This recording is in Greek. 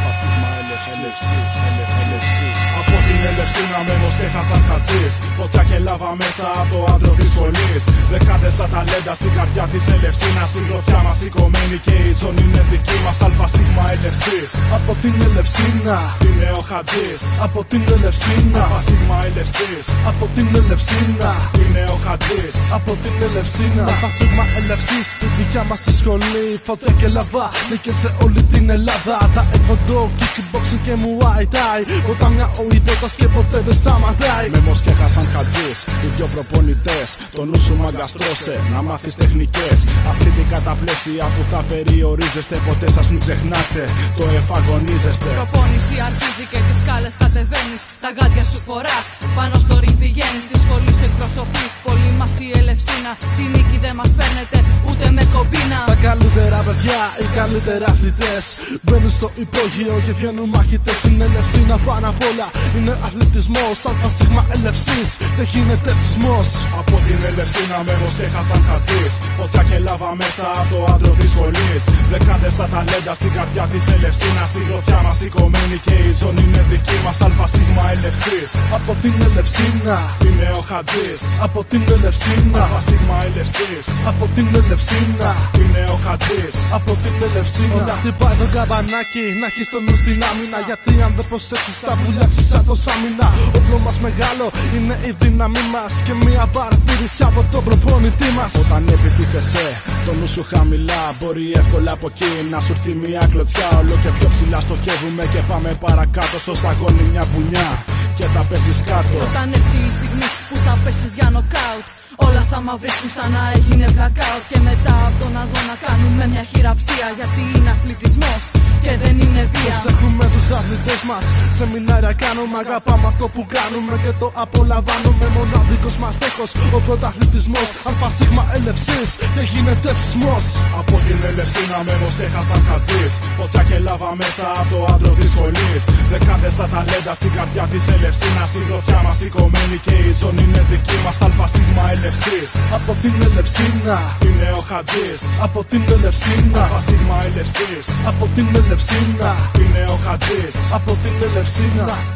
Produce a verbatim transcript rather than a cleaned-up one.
Σίγμα Ελευσής. Από την Ελευσίνα μένος και χάσαν χατζής. Φωτιά και λάβα μέσα από το άντρο της σχολής. Δεκάδες τα ταλέντα στην καρδιά της Ελευσίνας. Η γροθιά μας σηκωμένη και η ζώνη είναι δική μας. Σίγμα Ελευσής. Από την Ελευσίνα είναι ο Χατζής. Από την Ελευσίνα Σίγμα Ελευσής. Από την Ελευσίνα είναι ο Χατζής. Από την Ελευσίνα Σίγμα Ελευσής. Η δικιά μας η σχολή. Φωτιά και λαβά. Νίκε σε όλη την Ελλάδα. Τα εκοντό, kickboxing και muay thai. Ποτάμια ο ιδιώτας και ποτέ δεν σταματάει. Μέμος και Χασάν Χατζής, οι δυο προπονητές. Το νου σου μαγκαστρώσε, να μάθεις τεχνικές. Αθλητικά τα πλαίσια που θα περιορίζεστε. Ποτέ σας μην ξεχνάτε, το εφαγωνίζεστε. Προπόνηση αρχίζει και τις σκάλες κατεβαίνεις. Τα γάντια σου φοράς, πάνω στο ring πηγαίνεις. Τη σχολή σου εκπροσωπείς, πολύ μας η Ελευσίνα. Τη νίκη δεν μας παίρνετε ούτε με κομπίνα. Τα καλύτερα παιδιά, οι καλύτερα αθλητές μπαίνουν στο υπόγειο και βγαίνουν μαχητές. Στην Ελευσίνα πάνω απ' όλα είναι αθλητισμός. Σίγμα Ελευσής και γίνεται σεισμός. Από την Ελευσίνα μένος και Χασάν Χατζής. Φωτιά και λάβα μέσα από το άντρο της σχολής. Δεκάδες τα ταλέντα στην καρδιά της Ελευσίνας. Η γροθιά μας σηκωμένη και η ζώνη είναι δική μας. Σίγμα Ελευσής. Από την Ελευσίνα είναι ο Χατζής. Από την Ελευσίνα Σίγμα Ελευσής. Από την Ελευσίνα είναι ο Χατζής. Από την Ελευσίνα. Όταν χτυπάει το καμπανάκι, να έχεις το νου στην άμυνα. Γιατί αν δεν προσέξεις θα βουλιάξεις σαν το σάμινα. Όπλο μας μεγάλο είναι η δύναμή μας. Και μια παρατήρηση από τον προπονητή μας. Όταν επιτίθεσαι, το νου σου χαμηλά. Μπορεί εύκολα από εκεί να σου έρθει μια κλωτσιά. Όλο και πιο ψηλά στοχεύουμε και πάμε παρακάτω. Στο σαγόνι μια μπουνιά και θα πέσεις κάτω. Και όταν έρθει η στιγμή που θα πέσεις για νοκάουτ, όλα θα μαυρίσουν σαν να έγινε blackout. Και μετά από τον αγώνα κάνουμε μια χειραψία. Γιατί είναι αθλητισμός και δεν είναι βία. Προσέχουμε τους αθλητές μας, σεμινάρια κάνουμε. Αγαπάμε αυτό που κάνουμε και το απολαμβάνουμε. Μοναδικός μας στόχος ο πρωταθλητισμός. Σίγμα Ελευσής και γίνεται σεισμός. Από την Ελευσίνα μένος και Χασάν Χατζής. Φωτιά και λάβα μέσα από το άντρο της σχολής. Δεκάδες τα ταλέντα στην καρδιά της Ελευσίνας. Η γροθιά μας σηκωμένη και η ζώνη είναι δική μας. Σίγμα Ελευσής. Από την Ελευσίνα είναι ο Χατζής. Από την Ελευσίνα Σίγμα Ελευσής. Από την Ελευσίνα είναι ο Χατζής. Από την Ελευσίνα.